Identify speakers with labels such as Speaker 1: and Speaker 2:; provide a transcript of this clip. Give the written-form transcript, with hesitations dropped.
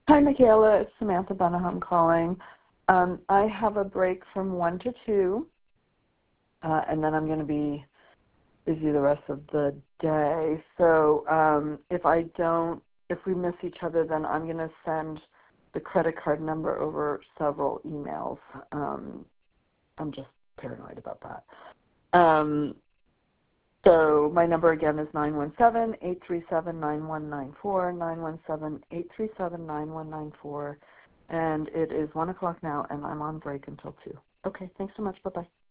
Speaker 1: Hi, Michaela. It's Samantha Benahum calling. I have a break from 1 to 2, and then I'm going to be busy the rest of the day. So if we miss each other, then I'm going to send the credit card number over several emails. I'm just paranoid about that. So my number again is 917-837-9194, 917-837-9194, and it is 1 o'clock now, and I'm on break until 2. Okay, thanks so much. Bye-bye.